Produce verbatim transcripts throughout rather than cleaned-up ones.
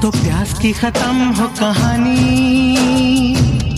तो प्यास की खत्म हो कहानी।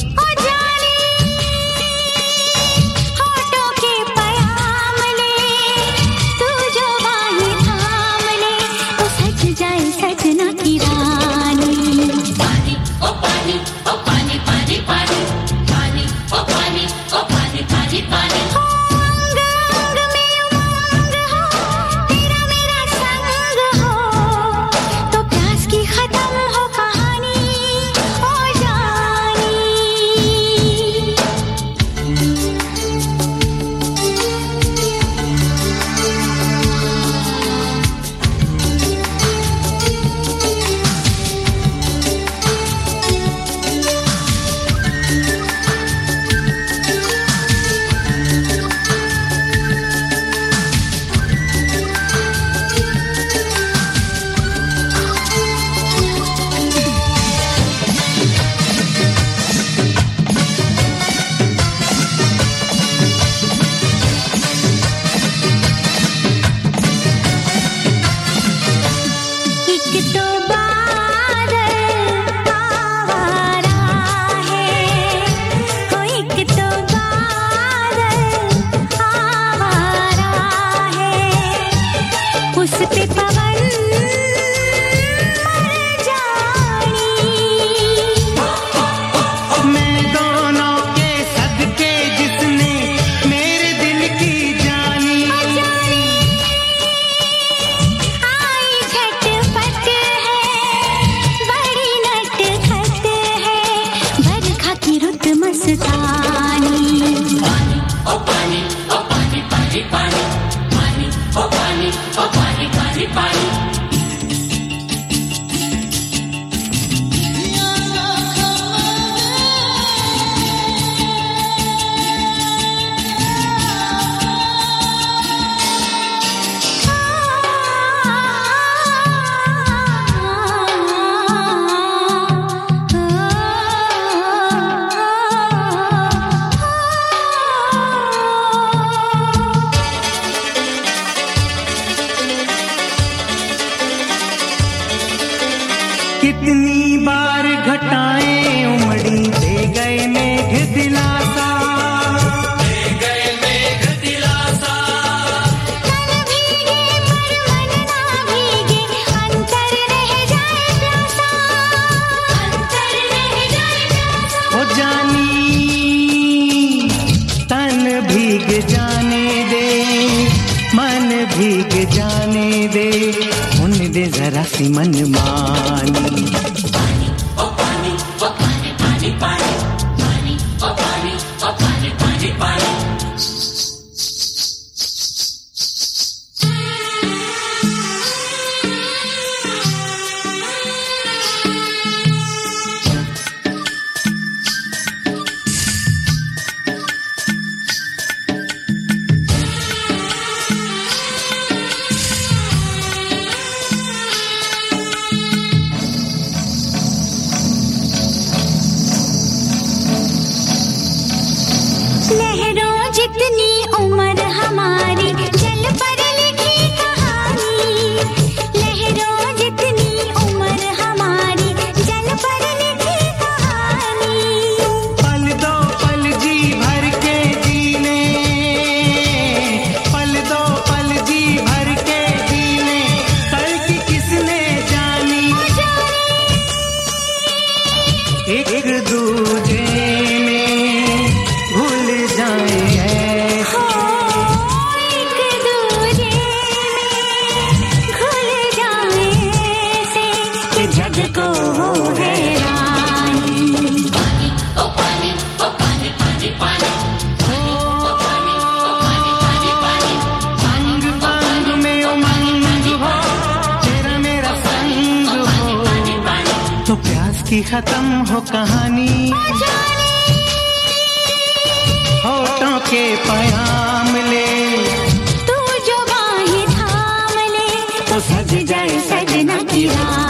कितनी बार घटाएं उमड़ी, दे गए मेघ दिलासा, दे गए मेघ दिलासा। तन भीगे पर मन ना भीगे, अंतर रह जाए प्यासा, अंतर रह जाए प्यासा। हो जानी तन भीग जाने दे, मन भीग जाने दे, होने दे जरा सी मन मानी। पानी ओ पानी ओ पानी पानी पानी पानी ओ पानी ओ पानी पानी पानी। लहरों जितनी उम्र हमारी, जल पर लिखी कहानी। लहरों जितनी उम्र हमारी, जल पर लिखी कहानी। पल दो पल जी भर के जीने, पल दो पल जी भर के जीने, कल की किसने जानी। एक दूजे तो प्यास की खत्म हो कहानी। होठों के पैगाम ले, तू जो बाहें थाम ले, तो सज जाए सजना की रात।